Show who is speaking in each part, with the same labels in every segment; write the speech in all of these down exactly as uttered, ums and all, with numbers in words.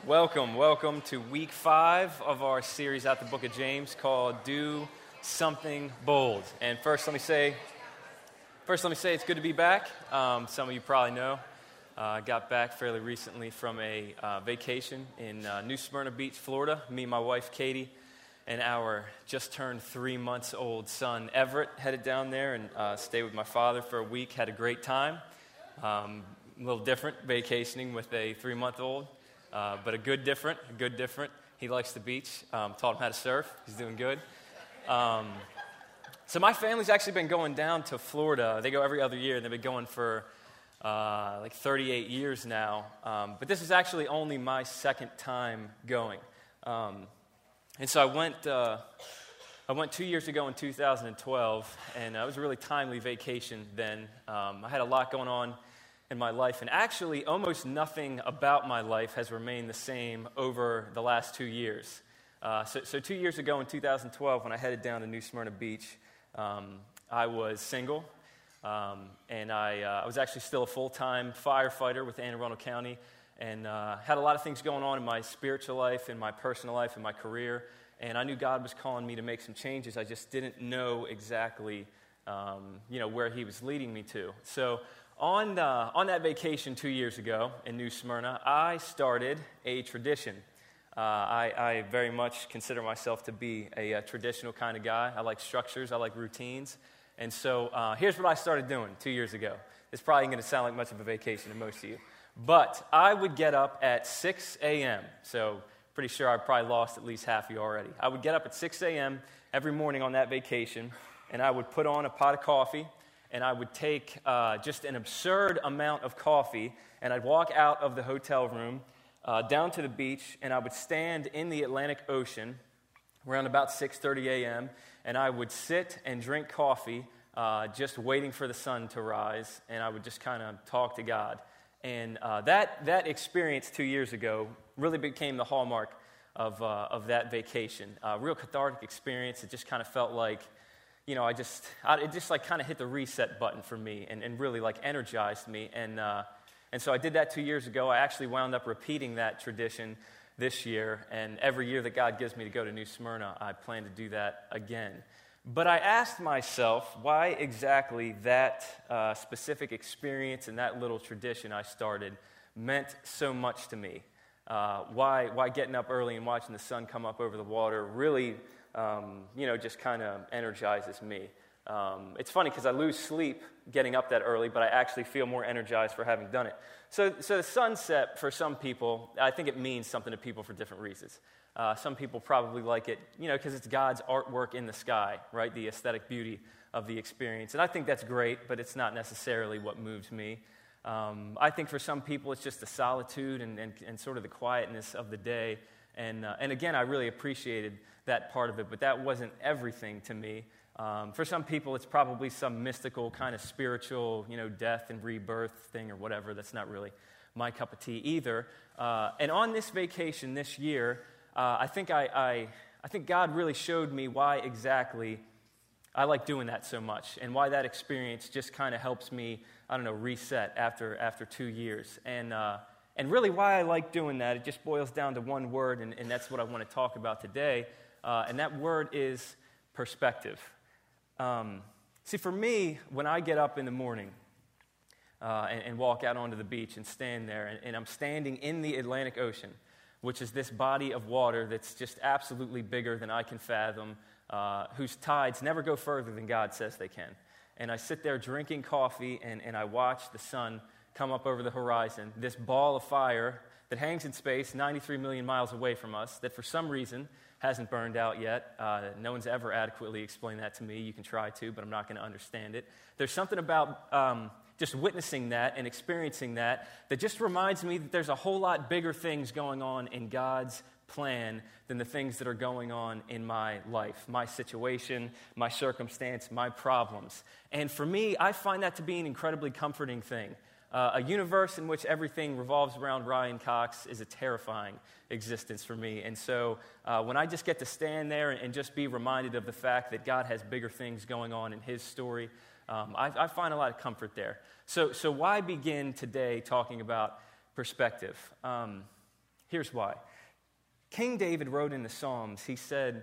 Speaker 1: Welcome, welcome to week five of our series out the book of James called Do Something Bold. And first let me say, first let me say it's good to be back. Um, some of you probably know. I uh, got back fairly recently from a uh, vacation in uh, New Smyrna Beach, Florida. Me and my wife, Katie, and our just turned three months old son, Everett, headed down there and uh, stayed with my father for a week. Had a great time. Um, a little different vacationing with a three-month-old. Uh, but a good different, a good different. He likes the beach. Um, taught him how to surf. He's doing good. Um, so my family's actually been going down to Florida. They go every other year, and they've been going for uh, like thirty-eight years now. Um, but this is actually only my second time going. Um, and so I went. Uh, I went two years ago in two thousand twelve, and uh, it was a really timely vacation then. Um, I had a lot going on in my life, and actually almost nothing about my life has remained the same over the last two years. Uh, so, so two years ago in two thousand twelve, when I headed down to New Smyrna Beach, um, I was single, um, and I, uh, I was actually still a full-time firefighter with Anne Arundel County, and uh, had a lot of things going on in my spiritual life, in my personal life, in my career, and I knew God was calling me to make some changes. I just didn't know exactly, um, you know, where He was leading me to. So On uh, on that vacation two years ago in New Smyrna, I started a tradition. Uh, I, I very much consider myself to be a, a traditional kind of guy. I like structures. I like routines. And so uh, here's what I started doing two years ago. It's probably going to sound like much of a vacation to most of you. But I would get up at six a.m. So pretty sure I probably lost at least half of you already. I would get up at six a.m. every morning on that vacation, and I would put on a pot of coffee, and I would take uh, just an absurd amount of coffee, and I'd walk out of the hotel room uh, down to the beach, and I would stand in the Atlantic Ocean around about six thirty a.m., and I would sit and drink coffee, uh, just waiting for the sun to rise, and I would just kind of talk to God. And uh, that that experience two years ago really became the hallmark of, uh, of that vacation. A uh, real cathartic experience. It just kind of felt like, you know, I just, I, it just like kind of hit the reset button for me and, and really like energized me. And uh, and so I did that two years ago. I actually wound up repeating that tradition this year. And every year that God gives me to go to New Smyrna, I plan to do that again. But I asked myself why exactly that uh, specific experience and that little tradition I started meant so much to me. Uh, why, why getting up early and watching the sun come up over the water really Um, you know, just kind of energizes me. Um, it's funny because I lose sleep getting up that early, but I actually feel more energized for having done it. So, so the sunset, for some people, I think it means something to people for different reasons. Uh, some people probably like it, you know, because it's God's artwork in the sky, right? The aesthetic beauty of the experience. And I think that's great, but it's not necessarily what moves me. Um, I think for some people, it's just the solitude and, and, and sort of the quietness of the day. And, uh, and again, I really appreciated that part of it, but that wasn't everything to me. Um, for some people, it's probably some mystical kind of spiritual, you know, death and rebirth thing or whatever. That's not really my cup of tea either. Uh, and on this vacation this year, uh, I think I, I, I think God really showed me why exactly I like doing that so much, and why that experience just kind of helps me, I don't know, reset after after two years. And uh, and really, why I like doing that, it just boils down to one word, and, and that's what I want to talk about today. Uh, and that word is perspective. Um, see, for me, when I get up in the morning uh, and, and walk out onto the beach and stand there, and, and I'm standing in the Atlantic Ocean, which is this body of water that's just absolutely bigger than I can fathom, uh, whose tides never go further than God says they can. And I sit there drinking coffee, and, and I watch the sun come up over the horizon, this ball of fire that hangs in space ninety-three million miles away from us, that for some reason hasn't burned out yet. Uh, no one's ever adequately explained that to me. You can try to, but I'm not going to understand it. There's something about um, just witnessing that and experiencing that that just reminds me that there's a whole lot bigger things going on in God's plan than the things that are going on in my life, my situation, my circumstance, my problems. And for me, I find that to be an incredibly comforting thing. Uh, a universe in which everything revolves around Ryan Cox is a terrifying existence for me. And so uh, when I just get to stand there and, and just be reminded of the fact that God has bigger things going on in His story, um, I, I find a lot of comfort there. So, so why begin today talking about perspective? Um, Here's why. King David wrote in the Psalms, he said,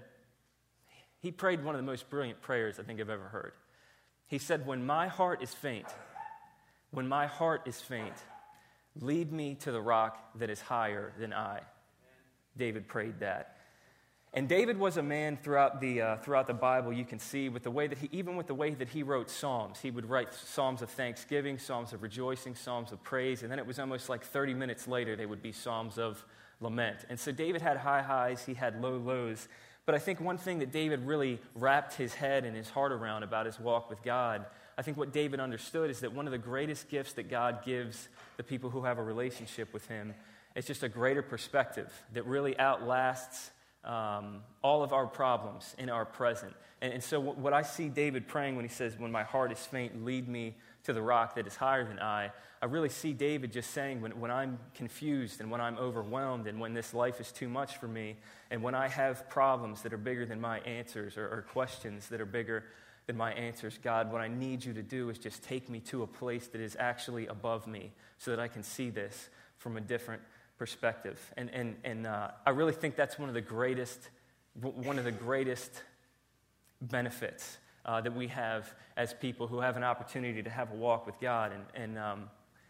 Speaker 1: he prayed one of the most brilliant prayers I think I've ever heard. He said, when my heart is faint, when my heart is faint, lead me to the rock that is higher than I. David prayed that. And David was a man throughout the uh, throughout the Bible, you can see, with the way that he, even with the way that he wrote psalms. He would write psalms of thanksgiving, psalms of rejoicing, psalms of praise, and then it was almost like thirty minutes later, they would be psalms of lament. And so David had high highs, he had low lows. But I think one thing that David really wrapped his head and his heart around about his walk with God, I think what David understood is that one of the greatest gifts that God gives the people who have a relationship with him is just a greater perspective that really outlasts Um, all of our problems in our present. And, and so what I see David praying when he says, when my heart is faint, lead me to the rock that is higher than I, I really see David just saying, when, when I'm confused and when I'm overwhelmed and when this life is too much for me and when I have problems that are bigger than my answers or, or questions that are bigger than my answers, God, what I need you to do is just take me to a place that is actually above me so that I can see this from a different perspective. And and and uh, I really think that's one of the greatest one of the greatest benefits uh, that we have as people who have an opportunity to have a walk with God. And and um,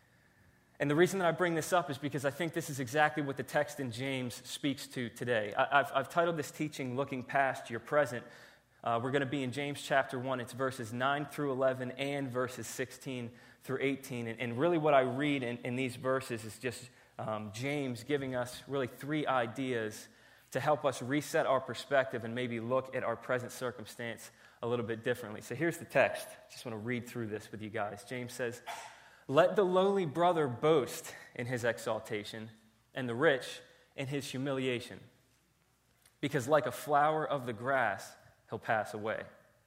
Speaker 1: and the reason that I bring this up is because I think this is exactly what the text in James speaks to today. I, I've I've titled this teaching "Looking Past Your Present." Uh, we're going to be in James chapter one. It's verses nine through eleven and verses sixteen through eighteen. And, and really, what I read in, in these verses is just Um, James giving us really three ideas to help us reset our perspective and maybe look at our present circumstance a little bit differently. So here's the text. Just want to read through this with you guys. James says, "Let the lowly brother boast in his exaltation, and the rich in his humiliation, because like a flower of the grass, he'll pass away.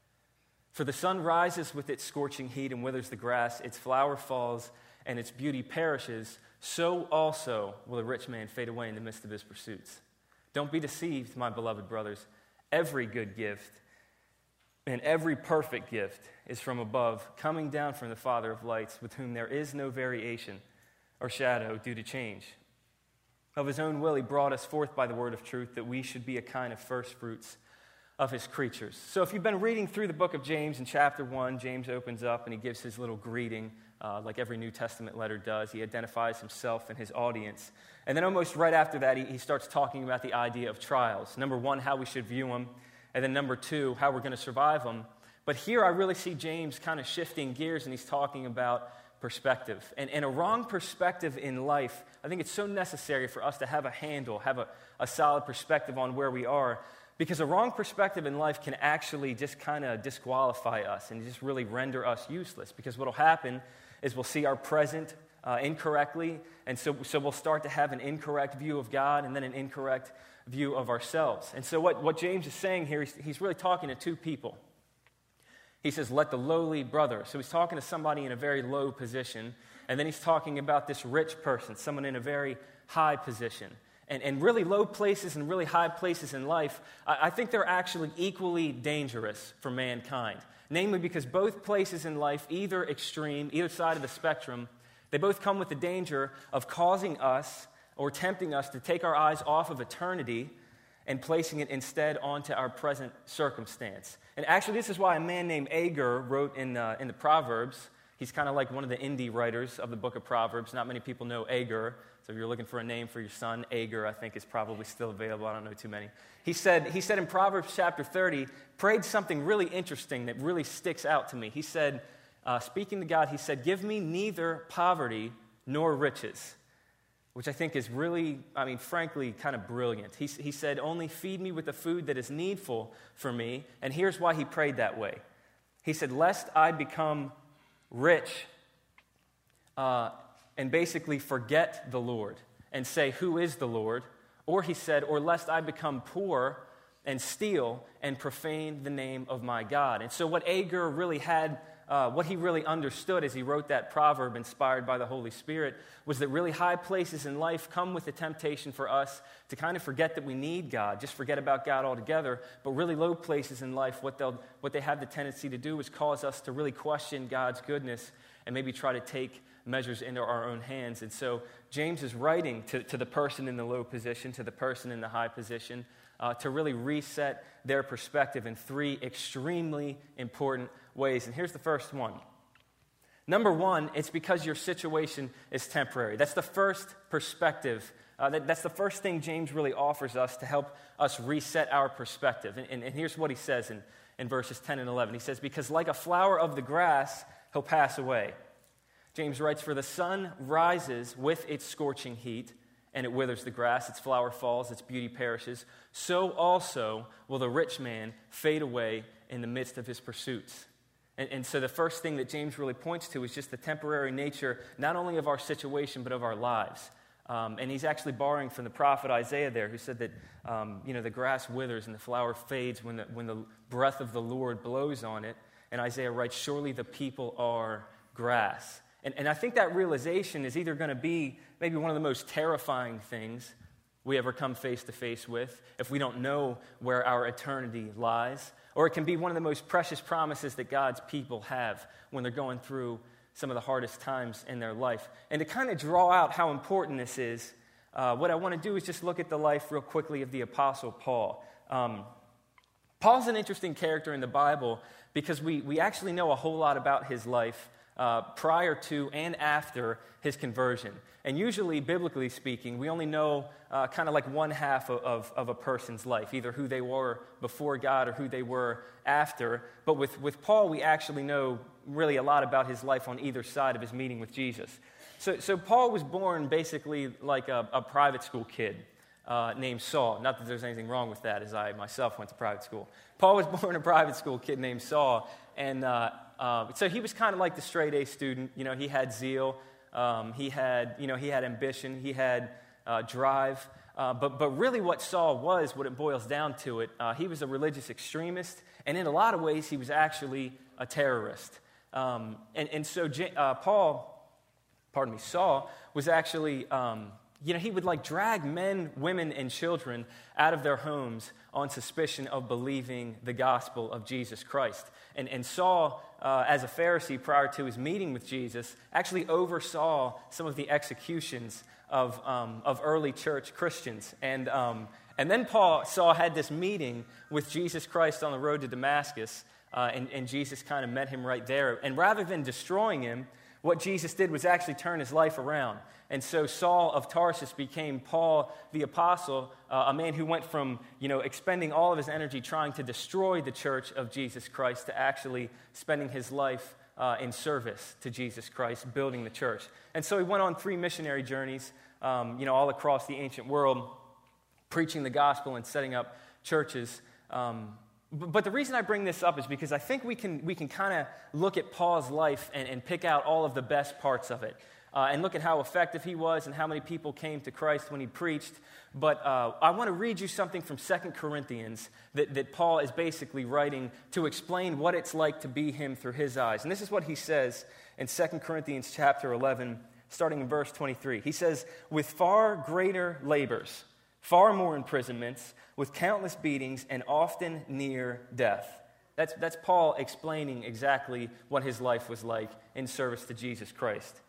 Speaker 1: For the sun rises with its scorching heat and withers the grass, its flower falls, and its beauty perishes. So also will a rich man fade away in the midst of his pursuits. Don't be deceived, my beloved brothers. Every good gift and every perfect gift is from above, coming down from the Father of lights, with whom there is no variation or shadow due to change. Of his own will he brought us forth by the word of truth, that we should be a kind of first fruits of his creatures." So if you've been reading through the book of James, in chapter one, James opens up and he gives his little greeting, uh, like every New Testament letter does. He identifies himself and his audience. And then almost right after that, he, he starts talking about the idea of trials. Number one, how we should view them. And then number two, how we're going to survive them. But here I really see James kind of shifting gears, and he's talking about perspective. And, and a wrong perspective in life, I think it's so necessary for us to have a handle, have a, a solid perspective on where we are. Because a wrong perspective in life can actually just kind of disqualify us and just really render us useless. Because what will happen is we'll see our present uh, incorrectly, and so, so we'll start to have an incorrect view of God and then an incorrect view of ourselves. And so what, what James is saying here, he's, he's really talking to two people. He says, let the lowly brother. So he's talking to somebody in a very low position, and then he's talking about this rich person, someone in a very high position. And, and really low places and really high places in life, I, I think they're actually equally dangerous for mankind. Namely because both places in life, either extreme, either side of the spectrum, they both come with the danger of causing us or tempting us to take our eyes off of eternity and placing it instead onto our present circumstance. And actually, this is why a man named Agur wrote in, uh, in the Proverbs. He's kind of like one of the indie writers of the book of Proverbs. Not many people know Agur. So if you're looking for a name for your son, Agur, I think, is probably still available. I don't know too many. He said, he said in Proverbs chapter thirty, prayed something really interesting that really sticks out to me. He said, uh, speaking to God, he said, "Give me neither poverty nor riches," which I think is really, I mean, frankly, kind of brilliant. He, he said, "Only feed me with the food that is needful for me." And here's why he prayed that way. He said, "Lest I become rich uh, and basically forget the Lord and say, 'Who is the Lord?' Or he said, or lest I become poor and steal and profane the name of my God." And so what Agur really had, uh, what he really understood as he wrote that proverb inspired by the Holy Spirit, was that really high places in life come with the temptation for us to kind of forget that we need God, just forget about God altogether. But really low places in life, what they'll what they have the tendency to do is cause us to really question God's goodness and maybe try to take measures into our own hands. And so James is writing to, to the person in the low position, to the person in the high position, uh, to really reset their perspective in three extremely important ways. And here's the first one. Number one, it's because your situation is temporary. That's the first perspective. Uh, that, that's the first thing James really offers us to help us reset our perspective. And, and, and here's what he says in, in verses ten and eleven. He says, because like a flower of the grass, he'll pass away. James writes, for the sun rises with its scorching heat, and it withers the grass, its flower falls, its beauty perishes. So also will the rich man fade away in the midst of his pursuits. And, and so the first thing that James really points to is just the temporary nature, not only of our situation, but of our lives. Um, and he's actually borrowing from the prophet Isaiah there, who said that um, you know the grass withers and the flower fades when the, when the breath of the Lord blows on it. And Isaiah writes, surely the people are grass. And, and I think that realization is either going to be maybe one of the most terrifying things we ever come face to face with if we don't know where our eternity lies, or it can be one of the most precious promises that God's people have when they're going through some of the hardest times in their life. And to kind of draw out how important this is, uh, what I want to do is just look at the life real quickly of the Apostle Paul. Um, Paul's an interesting character in the Bible because we, we actually know a whole lot about his life uh, prior to and after his conversion. And usually, biblically speaking, we only know uh, kind of like one half of, of, of a person's life, either who they were before God or who they were after. But with, with Paul, we actually know really a lot about his life on either side of his meeting with Jesus. So, so Paul was born basically like a, a private school kid uh, named Saul. Not that there's anything wrong with that, as I myself went to private school. Paul was born a private school kid named Saul, and uh, uh, so he was kind of like the straight A student. You know, he had zeal, um, he had, you know, he had ambition, he had uh, drive. Uh, but but really, what Saul was, what it boils down to it, uh, he was a religious extremist, and in a lot of ways, he was actually a terrorist. Um, and, and so uh, Paul, pardon me, Saul was actually, um, you know, he would like drag men, women, and children out of their homes on suspicion of believing the gospel of Jesus Christ. And, and Saul, uh, as a Pharisee prior to his meeting with Jesus, actually oversaw some of the executions of, um, of early church Christians. And, um, and then Paul, Saul had this meeting with Jesus Christ on the road to Damascus. Uh, and, and Jesus kind of met him right there. And rather than destroying him, what Jesus did was actually turn his life around. And so Saul of Tarsus became Paul the Apostle, uh, a man who went from, you know, expending all of his energy trying to destroy the church of Jesus Christ to actually spending his life uh, in service to Jesus Christ, building the church. And so he went on three missionary journeys, um, you know, all across the ancient world, preaching the gospel and setting up churches. Um, But the reason I bring this up is because I think we can we can kind of look at Paul's life and, and pick out all of the best parts of it. Uh, and look at how effective he was and how many people came to Christ when he preached. But uh, I want to read you something from Second Corinthians that, that Paul is basically writing to explain what it's like to be him through his eyes. And this is what he says in Second Corinthians chapter eleven, starting in verse twenty-three. He says, with far greater labors, far more imprisonments, with countless beatings, and often near death. That's, that's Paul explaining exactly what his life was like in service to Jesus Christ.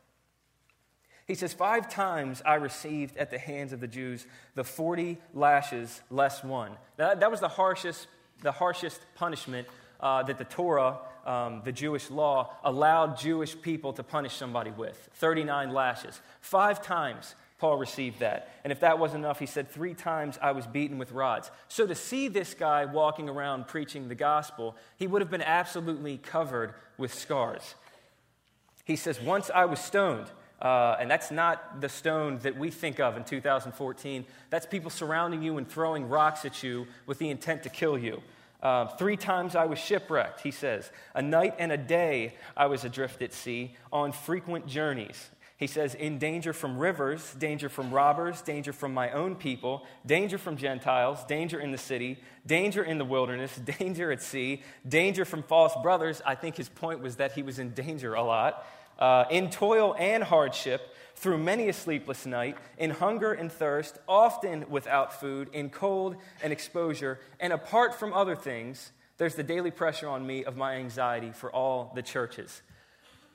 Speaker 1: He says, five times I received at the hands of the Jews the forty lashes less one. Now, that was the harshest, the harshest punishment uh, that the Torah, um, the Jewish law, allowed Jewish people to punish somebody with. thirty-nine lashes. Five times Paul received that. And if that wasn't enough, he said, three times I was beaten with rods. So to see this guy walking around preaching the gospel, he would have been absolutely covered with scars. He says, once I was stoned. Uh, and that's not the stone that we think of in two thousand fourteen. That's people surrounding you and throwing rocks at you with the intent to kill you. Uh, three times I was shipwrecked, he says. A night and a day I was adrift at sea on frequent journeys. He says, in danger from rivers, danger from robbers, danger from my own people, danger from Gentiles, danger in the city, danger in the wilderness, danger at sea, danger from false brothers. I think his point was that he was in danger a lot. Uh, in toil and hardship, through many a sleepless night, in hunger and thirst, often without food, in cold and exposure, and apart from other things, there's the daily pressure on me of my anxiety for all the churches.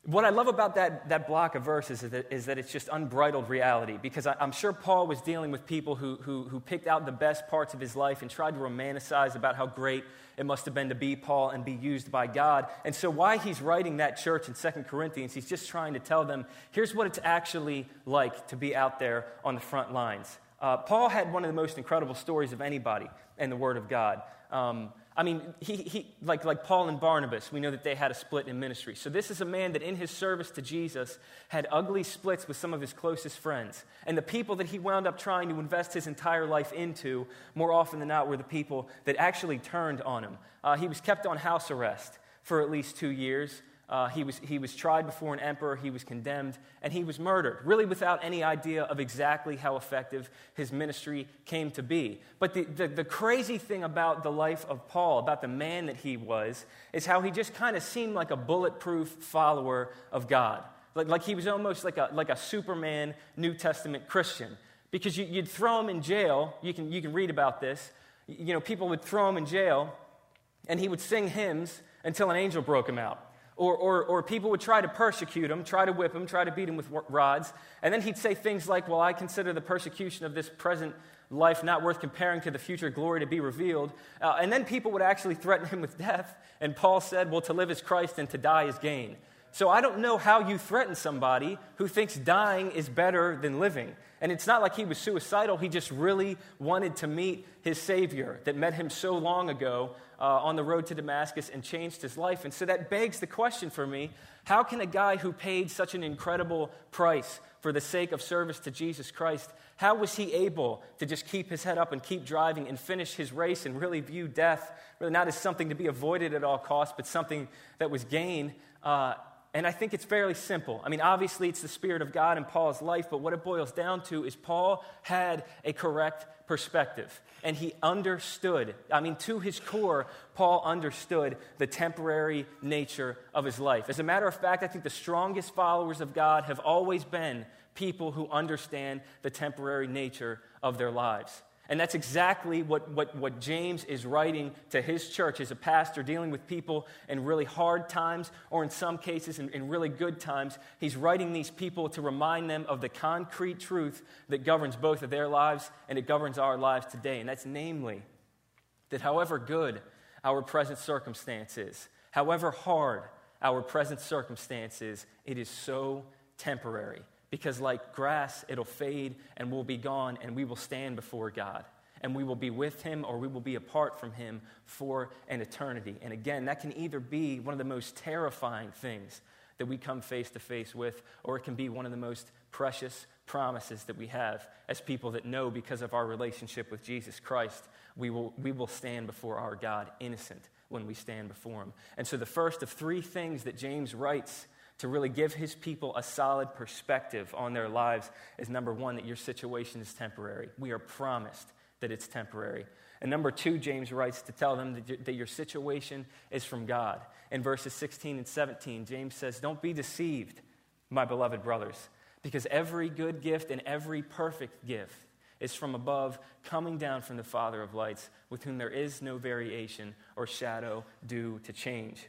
Speaker 1: What I love about that, that block of verses is that, is that it's just unbridled reality, because I, I'm sure Paul was dealing with people who, who, who picked out the best parts of his life and tried to romanticize about how great it must have been to be Paul and be used by God. And so why he's writing that church in Second Corinthians, he's just trying to tell them, here's what it's actually like to be out there on the front lines. Uh, Paul had one of the most incredible stories of anybody in the Word of God. Um, I mean, he, he like, like Paul and Barnabas, we know that they had a split in ministry. So this is a man that in his service to Jesus had ugly splits with some of his closest friends. And the people that he wound up trying to invest his entire life into, more often than not, were the people that actually turned on him. Uh, he was kept on house arrest for at least two years. Uh, he was he was tried before an emperor, he was condemned, and he was murdered, really without any idea of exactly how effective his ministry came to be. But the, the, the crazy thing about the life of Paul, about the man that he was, is how he just kind of seemed like a bulletproof follower of God. Like, like he was almost like a, like a Superman New Testament Christian. Because you, you'd throw him in jail, you can, you can read about this, you know, people would throw him in jail, and he would sing hymns until an angel broke him out. Or, or, or people would try to persecute him, try to whip him, try to beat him with rods. And then he'd say things like, well, I consider the persecution of this present life not worth comparing to the future glory to be revealed. Uh, and then people would actually threaten him with death. And Paul said, well, to live is Christ and to die is gain. So I don't know how you threaten somebody who thinks dying is better than living. And it's not like he was suicidal. He just really wanted to meet his Savior that met him so long ago uh, on the road to Damascus and changed his life. And so that begs the question for me, how can a guy who paid such an incredible price for the sake of service to Jesus Christ, how was he able to just keep his head up and keep driving and finish his race and really view death really not as something to be avoided at all costs, but something that was gain? Uh, And I think it's fairly simple. I mean, obviously, it's the Spirit of God in Paul's life, but what it boils down to is Paul had a correct perspective, and he understood. I mean, to his core, Paul understood the temporary nature of his life. As a matter of fact, I think the strongest followers of God have always been people who understand the temporary nature of their lives. And that's exactly what, what, what James is writing to his church as a pastor, dealing with people in really hard times, or in some cases in, in really good times. He's writing these people to remind them of the concrete truth that governs both of their lives and it governs our lives today. And that's namely that however good our present circumstances, however hard our present circumstances, it is so temporary. Because like grass, it'll fade and we'll be gone, and we will stand before God. And we will be with him or we will be apart from him for an eternity. And again, that can either be one of the most terrifying things that we come face to face with, or it can be one of the most precious promises that we have as people that know, because of our relationship with Jesus Christ, we will, we will stand before our God innocent when we stand before him. And so the first of three things that James writes to really give his people a solid perspective on their lives is, number one, that your situation is temporary. We are promised that it's temporary. And number two, James writes to tell them that your situation is from God. In verses sixteen and seventeen, James says, don't be deceived, my beloved brothers, because every good gift and every perfect gift is from above, coming down from the Father of lights, with whom there is no variation or shadow due to change.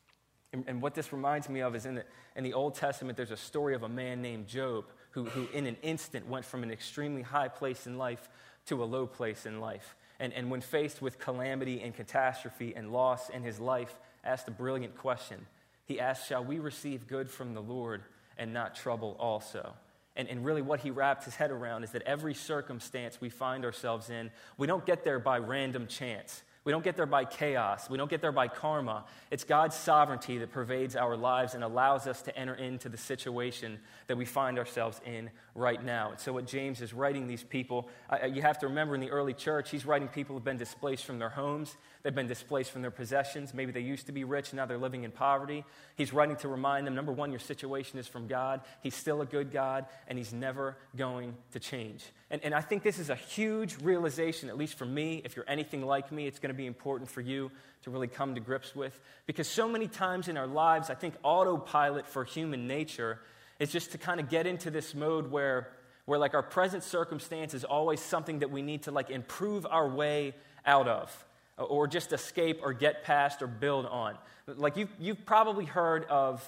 Speaker 1: And what this reminds me of is in the, in the Old Testament, there's a story of a man named Job who, who in an instant went from an extremely high place in life to a low place in life. And, and when faced with calamity and catastrophe and loss in his life, asked a brilliant question. He asked, shall we receive good from the Lord and not trouble also? And, and really what he wrapped his head around is that every circumstance we find ourselves in, we don't get there by random chance. We don't get there by chaos. We don't get there by karma. It's God's sovereignty that pervades our lives and allows us to enter into the situation that we find ourselves in right now. And so what James is writing these people, uh, you have to remember in the early church, he's writing people who have been displaced from their homes. They've been displaced from their possessions. Maybe they used to be rich, now they're living in poverty. He's writing to remind them, number one, your situation is from God. He's still a good God, and he's never going to change. And, and I think this is a huge realization, at least for me. If you're anything like me, it's going to be important for you to really come to grips with. Because so many times in our lives, I think autopilot for human nature is just to kind of get into this mode where, where like our present circumstance is always something that we need to like improve our way out of, or just escape or get past or build on. Like you've, you've probably heard of,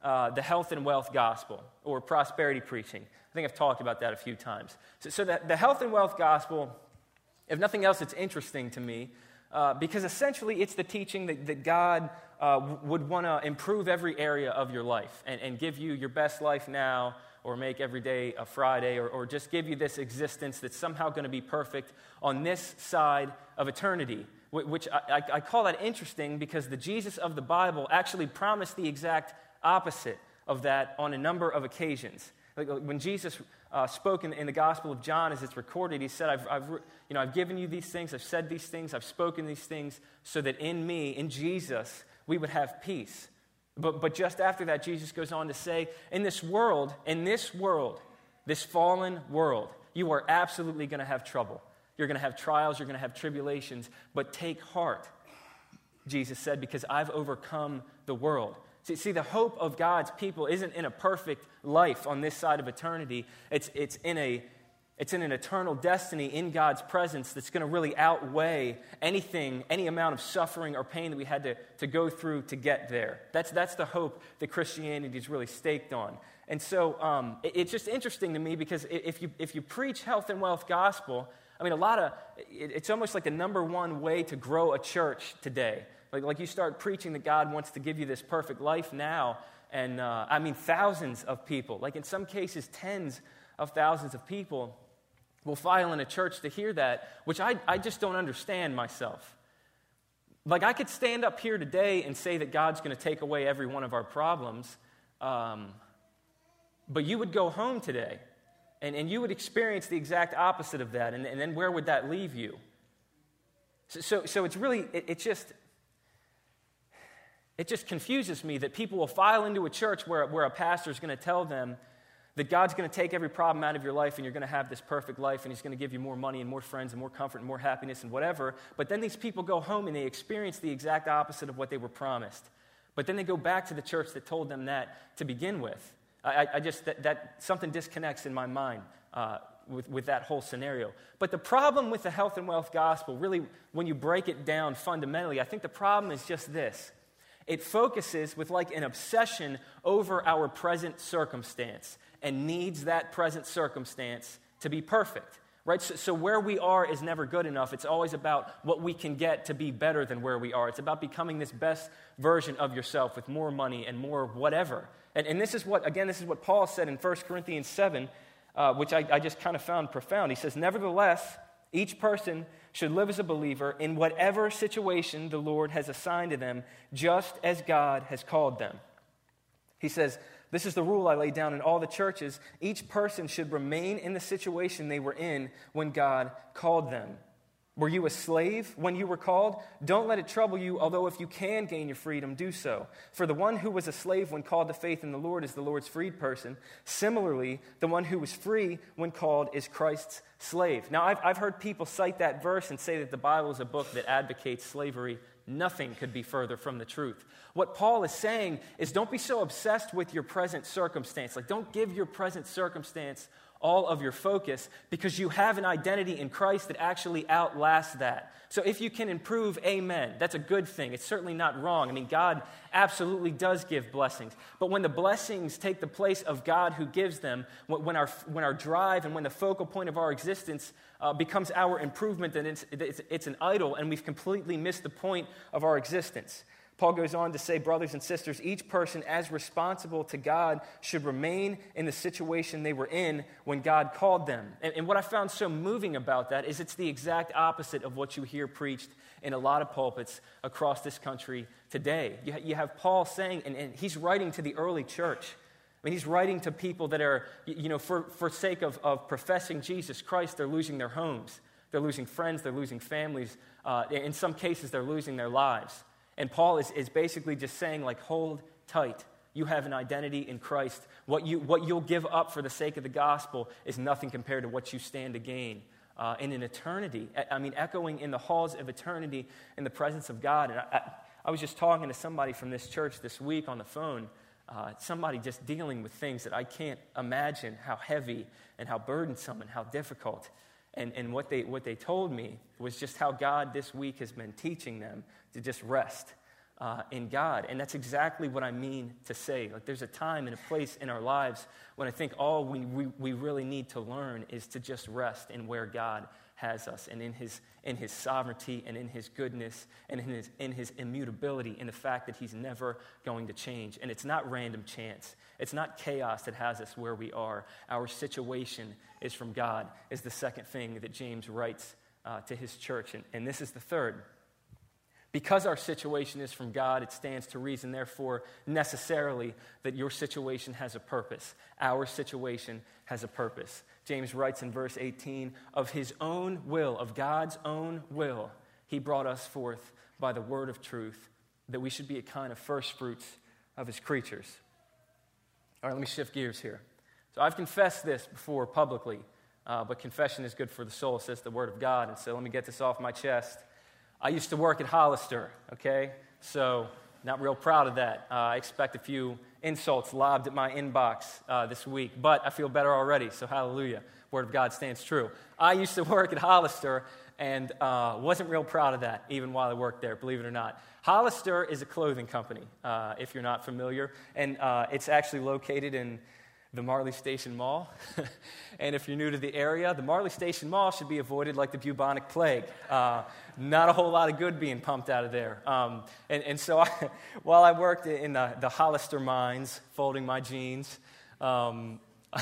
Speaker 1: uh, the health and wealth gospel, or prosperity preaching. I think I've talked about that a few times. So, so the, the health and wealth gospel, if nothing else, it's interesting to me uh, because essentially it's the teaching that, that God uh, w- would want to improve every area of your life and, and give you your best life now, or make every day a Friday, or, or just give you this existence that's somehow going to be perfect on this side of eternity, which I, I, I call that interesting because the Jesus of the Bible actually promised the exact opposite of that on a number of occasions. Like when Jesus uh, spoke in, in the Gospel of John, as it's recorded, he said, I've, I've, you know, I've given you these things, I've said these things, I've spoken these things, so that in me, in Jesus, we would have peace. But, but just after that, Jesus goes on to say, in this world, in this world, this fallen world, you are absolutely going to have trouble. You're going to have trials, you're going to have tribulations, but take heart, Jesus said, because I've overcome the world. See, see, the hope of God's people isn't in a perfect life on this side of eternity. It's, it's in a It's in an eternal destiny in God's presence that's going to really outweigh anything, any amount of suffering or pain that we had to, to go through to get there. That's, that's the hope that Christianity is really staked on. And so um, it, it's just interesting to me because if you, if you preach health and wealth gospel, I mean, a lot of, it, it's almost like the number one way to grow a church today. Like, like you start preaching that God wants to give you this perfect life now, and uh, I mean, thousands of people, like in some cases, tens of thousands of people will file in a church to hear that, which I, I just don't understand myself. Like, I could stand up here today and say that God's going to take away every one of our problems, um, but you would go home today, and, and you would experience the exact opposite of that, and, and then where would that leave you? So, so, so it's really, it, it just, it just confuses me that people will file into a church where, where a pastor is going to tell them that God's going to take every problem out of your life and you're going to have this perfect life and he's going to give you more money and more friends and more comfort and more happiness and whatever. But then these people go home and they experience the exact opposite of what they were promised. But then they go back to the church that told them that to begin with. I, I just, that, that something disconnects in my mind uh, with, with that whole scenario. But the problem with the health and wealth gospel, really, when you break it down fundamentally, I think the problem is just this. It focuses with like an obsession over our present circumstance and needs that present circumstance to be perfect, right? So, so where we are is never good enough. It's always about what we can get to be better than where we are. It's about becoming this best version of yourself with more money and more whatever. And, and this is what, again, this is what Paul said in First Corinthians seven, uh, which I, I just kind of found profound. He says, nevertheless, each person should live as a believer in whatever situation the Lord has assigned to them, just as God has called them. He says, this is the rule I laid down in all the churches. Each person should remain in the situation they were in when God called them. Were you a slave when you were called? Don't let it trouble you, although if you can gain your freedom, do so. For the one who was a slave when called to faith in the Lord is the Lord's freed person. Similarly, the one who was free when called is Christ's slave. Now, I've, I've heard people cite that verse and say that the Bible is a book that advocates slavery. Nothing could be further from the truth. What Paul is saying is don't be so obsessed with your present circumstance. Like, don't give your present circumstance all of your focus, because you have an identity in Christ that actually outlasts that. So if you can improve, amen. That's a good thing. It's certainly not wrong. I mean, God absolutely does give blessings. But when the blessings take the place of God who gives them, when our when our drive and when the focal point of our existence uh, becomes our improvement, then it's, it's, it's an idol, and we've completely missed the point of our existence. Paul goes on to say, brothers and sisters, each person as responsible to God should remain in the situation they were in when God called them. And, and what I found so moving about that is it's the exact opposite of what you hear preached in a lot of pulpits across this country today. You, you have Paul saying, and, and he's writing to the early church. I mean, he's writing to people that are, you know, for, for sake of, of professing Jesus Christ, they're losing their homes. They're losing friends. They're losing families. Uh, in some cases, they're losing their lives. And Paul is, is basically just saying, like, hold tight. You have an identity in Christ. What, you, what you'll give up for the sake of the gospel is nothing compared to what you stand to gain uh, in an eternity. I mean, echoing in the halls of eternity in the presence of God. And I, I, I was just talking to somebody from this church this week on the phone, uh, somebody just dealing with things that I can't imagine how heavy and how burdensome and how difficult. And, and what they what they told me was just how God this week has been teaching them to just rest. uh, in God. And that's exactly what I mean to say. Like, there's a time and a place in our lives when I think all we, we, we really need to learn is to just rest in where God has us, and in his in his sovereignty, and in his goodness, and in his in his immutability, in the fact that he's never going to change. And it's not random chance. It's not chaos that has us where we are. Our situation is from God, is the second thing that James writes uh, to his church. And, and this is the third. Because our situation is from God, it stands to reason, therefore, necessarily, that your situation has a purpose. Our situation has a purpose. James writes in verse eighteen, of his own will, of God's own will, he brought us forth by the word of truth, that we should be a kind of first fruits of his creatures. All right, let me shift gears here. So I've confessed this before publicly, uh, but confession is good for the soul, says the word of God. And so let me get this off my chest. I used to work at Hollister, okay? So not real proud of that. Uh, I expect a few insults lobbed at my inbox uh, this week, but I feel better already, so hallelujah. Word of God stands true. I used to work at Hollister and uh, wasn't real proud of that, even while I worked there, believe it or not. Hollister is a clothing company, uh, if you're not familiar, and uh, it's actually located in the Marley Station Mall. And if you're new to the area, the Marley Station Mall should be avoided like the bubonic plague. Uh, not a whole lot of good being pumped out of there. Um, and, and so I, while I worked in the, the Hollister mines, folding my jeans, um,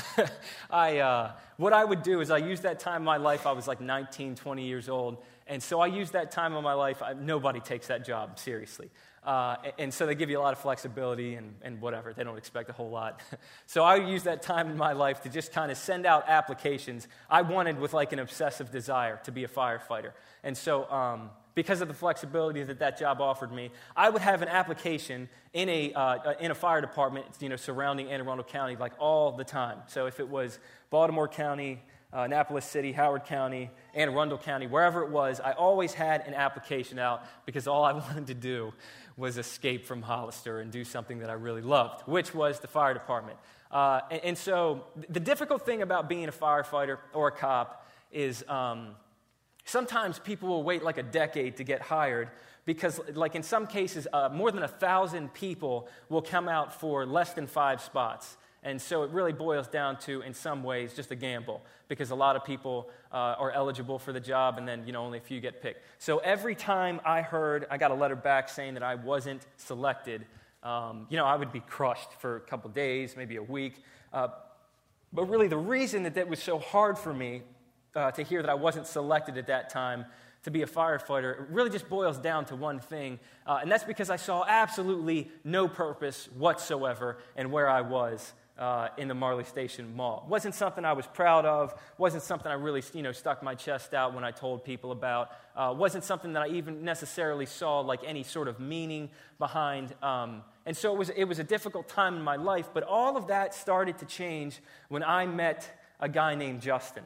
Speaker 1: I uh, what I would do is I used that time of my life, I was like nineteen, twenty years old, and so I used that time of my life, I, nobody takes that job seriously. Uh, and so they give you a lot of flexibility and, and whatever. They don't expect a whole lot. So I used that time in my life to just kind of send out applications. I wanted, with like an obsessive desire, to be a firefighter. And so um, because of the flexibility that that job offered me, I would have an application in a uh, in a fire department, you know, surrounding Anne Arundel County, like all the time. So if it was Baltimore County, Uh, Annapolis City, Howard County, Anne Arundel County, wherever it was, I always had an application out because all I wanted to do was escape from Hollister and do something that I really loved, which was the fire department. Uh, and, and so the difficult thing about being a firefighter or a cop is um, sometimes people will wait like a decade to get hired because, like in some cases, uh, more than a thousand people will come out for less than five spots. And so it really boils down to, in some ways, just a gamble because a lot of people uh, are eligible for the job and then, you know, only a few get picked. So every time I heard, I got a letter back saying that I wasn't selected, um, you know, I would be crushed for a couple days, maybe a week. Uh, but really the reason that that was so hard for me uh, to hear that I wasn't selected at that time to be a firefighter, it really just boils down to one thing, uh, and that's because I saw absolutely no purpose whatsoever in where I was Uh, in the Marley Station Mall. Wasn't something I was proud of, wasn't something I really, you know, stuck my chest out when I told people about, uh, wasn't something that I even necessarily saw like any sort of meaning behind, um, and so it was, it was a difficult time in my life, but all of that started to change when I met a guy named Justin.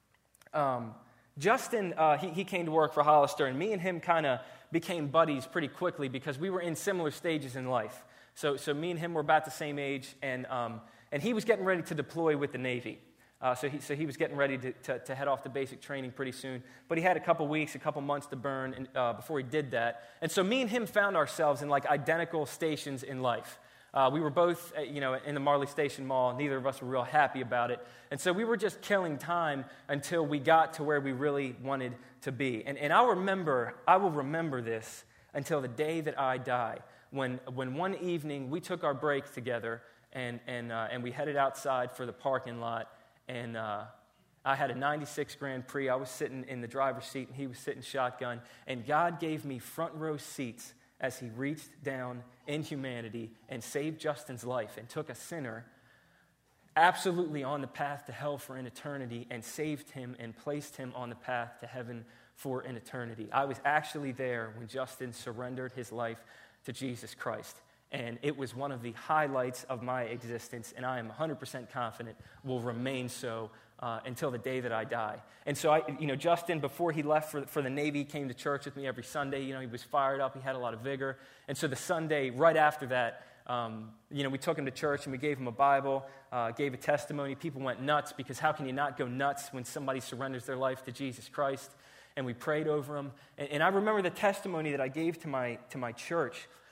Speaker 1: Um, Justin, uh, he, he came to work for Hollister, and me and him kind of became buddies pretty quickly because we were in similar stages in life. So, so me and him were about the same age, and um, And he was getting ready to deploy with the Navy. Uh, so, he, so he was getting ready to, to, to head off to basic training pretty soon. But he had a couple weeks, a couple months to burn in, uh, before he did that. And so me and him found ourselves in like identical stations in life. Uh, we were both, uh, you know, in the Marley Station Mall. Neither of us were real happy about it. And so we were just killing time until we got to where we really wanted to be. And, and I'll remember, I will remember this until the day that I die. When, when one evening we took our break together, And and uh, and we headed outside for the parking lot, and uh, I had a ninety-six Grand Prix. I was sitting in the driver's seat, and he was sitting shotgun. And God gave me front row seats as he reached down in humanity and saved Justin's life and took a sinner absolutely on the path to hell for an eternity and saved him and placed him on the path to heaven for an eternity. I was actually there when Justin surrendered his life to Jesus Christ. And it was one of the highlights of my existence, and I am one hundred percent confident will remain so uh, until the day that I die. And so, I, you know, Justin, before he left for, for the Navy, came to church with me every Sunday. You know, he was fired up. He had a lot of vigor. And so the Sunday right after that, um, you know, we took him to church, and we gave him a Bible, uh, gave a testimony. People went nuts because how can you not go nuts when somebody surrenders their life to Jesus Christ? And we prayed over him. And, and I remember the testimony that I gave to my to my church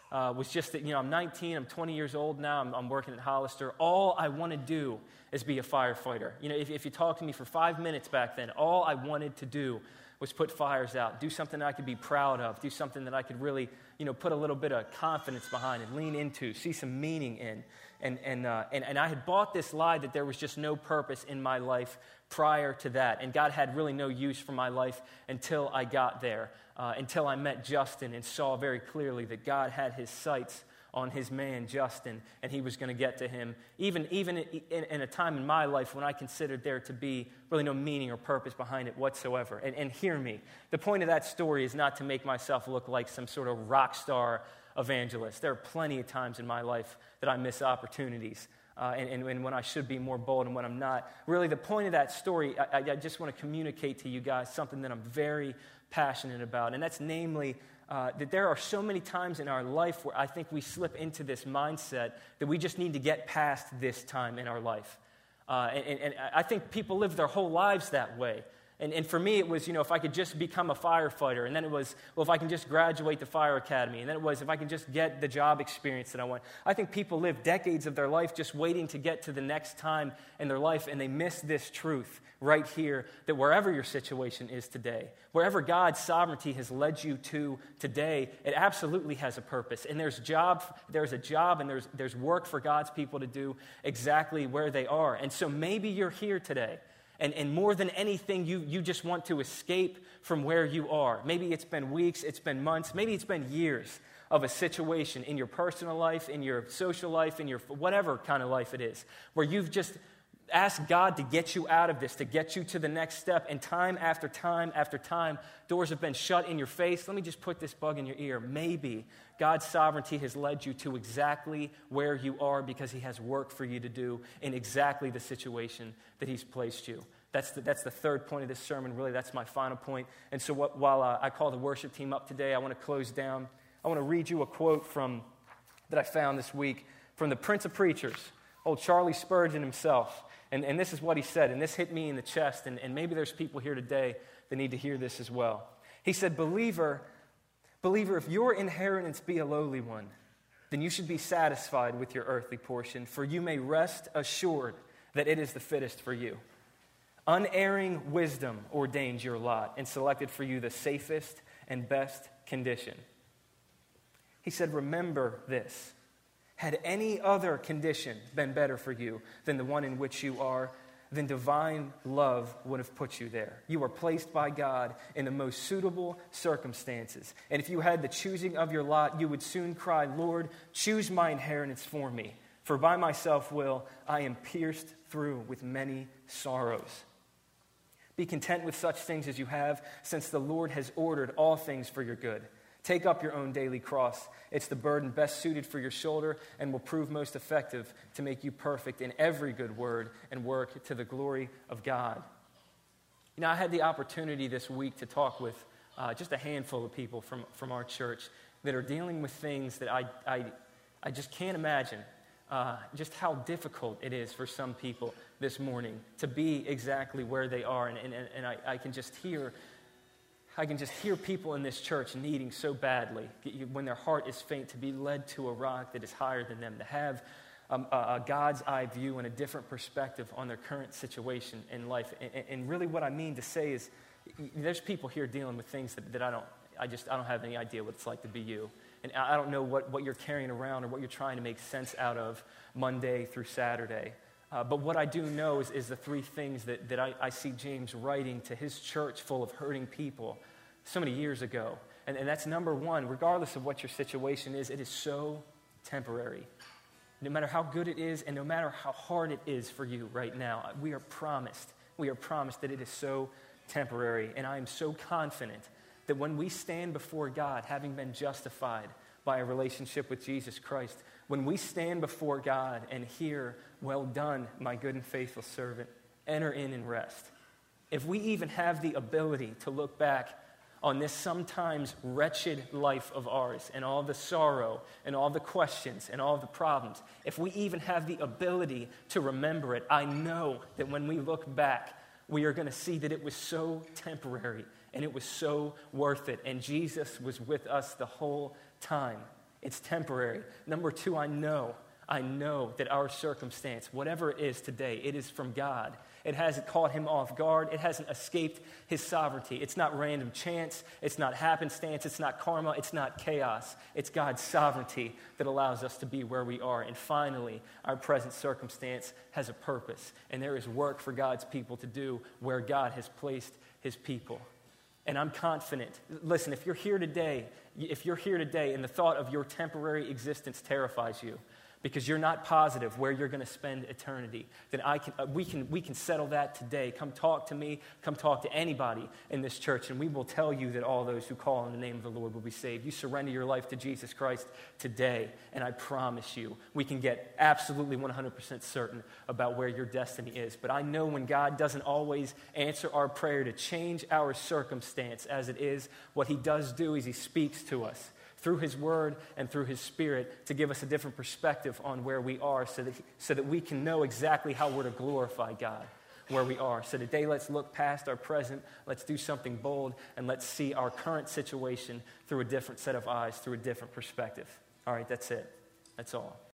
Speaker 1: uh, was just that, you know, I'm nineteen, I'm twenty years old now, I'm, I'm working at Hollister. All I want to do is be a firefighter. You know, if, if you talked to me for five minutes back then, all I wanted to do was put fires out, do something that I could be proud of, do something that I could really, you know, put a little bit of confidence behind and lean into, see some meaning in. And and, uh, and and I had bought this lie that there was just no purpose in my life prior to that. And God had really no use for my life until I got there, uh, until I met Justin and saw very clearly that God had his sights on his man, Justin, and he was going to get to him, even, even in, in a time in my life when I considered there to be really no meaning or purpose behind it whatsoever. And, and hear me, the point of that story is not to make myself look like some sort of rock star evangelist. There are plenty of times in my life that I miss opportunities, uh, and, and, and when I should be more bold and when I'm not. Really, the point of that story, I, I just want to communicate to you guys something that I'm very passionate about, and that's namely Uh, that there are so many times in our life where I think we slip into this mindset that we just need to get past this time in our life. Uh, and, and I think people live their whole lives that way. And, and for me, it was, you know, if I could just become a firefighter. And then it was, well, if I can just graduate the fire academy. And then it was, if I can just get the job experience that I want. I think people live decades of their life just waiting to get to the next time in their life. And they miss this truth right here, that wherever your situation is today, wherever God's sovereignty has led you to today, it absolutely has a purpose. And there's job, there's a job and there's, there's work for God's people to do exactly where they are. And so maybe you're here today. And, and more than anything, you, you just want to escape from where you are. Maybe it's been weeks, it's been months, maybe it's been years of a situation in your personal life, in your social life, in your whatever kind of life it is, where you've just asked God to get you out of this, to get you to the next step. And time after time after time, doors have been shut in your face. Let me just put this bug in your ear. Maybe God's sovereignty has led you to exactly where you are because he has work for you to do in exactly the situation that he's placed you. That's the, that's the third point of this sermon. Really, that's my final point. And so what, while uh, I call the worship team up today, I want to close down. I want to read you a quote from that I found this week from the Prince of Preachers, old Charlie Spurgeon himself. And, and this is what he said, and this hit me in the chest, and, and maybe there's people here today that need to hear this as well. He said, believer, believer, if your inheritance be a lowly one, then you should be satisfied with your earthly portion, for you may rest assured that it is the fittest for you. Unerring wisdom ordains your lot and selected for you the safest and best condition. He said, remember this. Had any other condition been better for you than the one in which you are, then divine love would have put you there. You are placed by God in the most suitable circumstances. And if you had the choosing of your lot, you would soon cry, Lord, choose my inheritance for me. For by my self-will, I am pierced through with many sorrows. Be content with such things as you have, since the Lord has ordered all things for your good. Take up your own daily cross. It's the burden best suited for your shoulder and will prove most effective to make you perfect in every good word and work to the glory of God. You know, I had the opportunity this week to talk with uh, just a handful of people from, from our church that are dealing with things that I, I, I just can't imagine uh, just how difficult it is for some people this morning to be exactly where they are. And, and, and I, I can just hear I can just hear people in this church needing so badly, when their heart is faint, to be led to a rock that is higher than them, to have um, a, a God's eye view and a different perspective on their current situation in life. And, and really what I mean to say is, there's people here dealing with things that, that I don't, I just, I don't have any idea what it's like to be you. And I don't know what, what you're carrying around or what you're trying to make sense out of Monday through Saturday. Uh, but what I do know is, is the three things that, that I, I see James writing to his church full of hurting people so many years ago. And, and that's number one, regardless of what your situation is, it is so temporary. No matter how good it is and no matter how hard it is for you right now, we are promised, we are promised that it is so temporary. And I am so confident that when we stand before God, having been justified by a relationship with Jesus Christ, when we stand before God and hear, well done, my good and faithful servant, enter in and rest. If we even have the ability to look back on this sometimes wretched life of ours and all the sorrow and all the questions and all the problems, if we even have the ability to remember it, I know that when we look back, we are going to see that it was so temporary and it was so worth it. And Jesus was with us the whole time. It's temporary. Number two, I know, I know that our circumstance, whatever it is today, it is from God. It hasn't caught him off guard. It hasn't escaped his sovereignty. It's not random chance. It's not happenstance. It's not karma. It's not chaos. It's God's sovereignty that allows us to be where we are. And finally, our present circumstance has a purpose. And there is work for God's people to do where God has placed his people. And I'm confident. Listen, if you're here today, if you're here today and the thought of your temporary existence terrifies you, because you're not positive where you're going to spend eternity, then I can, uh, we can, we can settle that today. Come talk to me. Come talk to anybody in this church, and we will tell you that all those who call on the name of the Lord will be saved. You surrender your life to Jesus Christ today, and I promise you, we can get absolutely one hundred percent certain about where your destiny is. But I know when God doesn't always answer our prayer to change our circumstance as it is, what he does do is he speaks to us through his word and through his spirit to give us a different perspective on where we are so that, he, so that we can know exactly how we're to glorify God where we are. So today, let's look past our present, let's do something bold, and let's see our current situation through a different set of eyes, through a different perspective. All right, that's it. That's all.